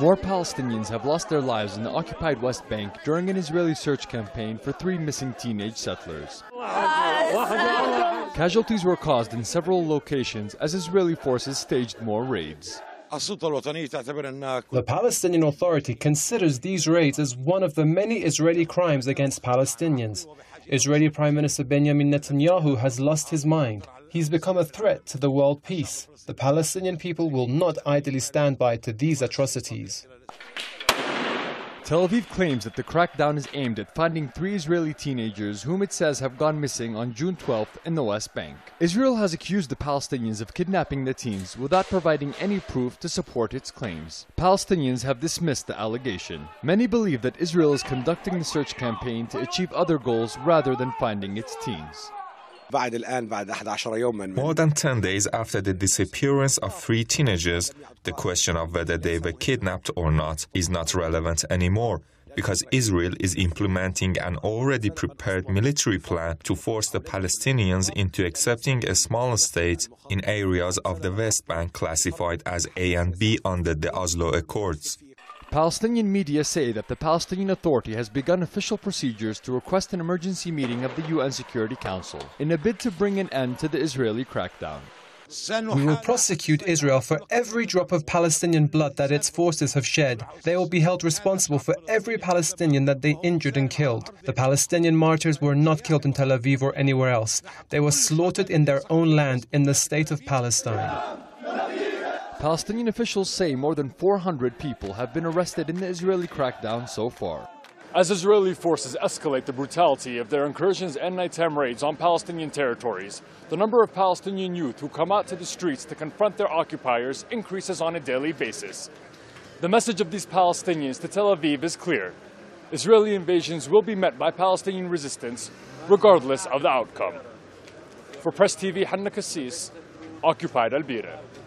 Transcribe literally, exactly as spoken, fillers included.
More Palestinians have lost their lives in the occupied West Bank during an Israeli search campaign for three missing teenage settlers. Casualties were caused in several locations as Israeli forces staged more raids. The Palestinian Authority considers these raids as one of the many Israeli crimes against Palestinians. Israeli Prime Minister Benjamin Netanyahu has lost his mind. He's become a threat to the world peace. The Palestinian people will not idly stand by to these atrocities. Tel Aviv claims that the crackdown is aimed at finding three Israeli teenagers whom it says have gone missing on June twelfth in the West Bank. Israel has accused the Palestinians of kidnapping the teens without providing any proof to support its claims. Palestinians have dismissed the allegation. Many believe that Israel is conducting the search campaign to achieve other goals rather than finding its teens. More than ten days after the disappearance of three teenagers, the question of whether they were kidnapped or not is not relevant anymore, because Israel is implementing an already prepared military plan to force the Palestinians into accepting a small state in areas of the West Bank classified as A and B under the Oslo Accords. Palestinian media say that the Palestinian Authority has begun official procedures to request an emergency meeting of the U N Security Council in a bid to bring an end to the Israeli crackdown. We will prosecute Israel for every drop of Palestinian blood that its forces have shed. They will be held responsible for every Palestinian that they injured and killed. The Palestinian martyrs were not killed in Tel Aviv or anywhere else. They were slaughtered in their own land in the state of Palestine. Palestinian officials say more than four hundred people have been arrested in the Israeli crackdown so far. As Israeli forces escalate the brutality of their incursions and nighttime raids on Palestinian territories, the number of Palestinian youth who come out to the streets to confront their occupiers increases on a daily basis. The message of these Palestinians to Tel Aviv is clear. Israeli invasions will be met by Palestinian resistance, regardless of the outcome. For Press T V, Hanna Kassis, Occupied Al Bira.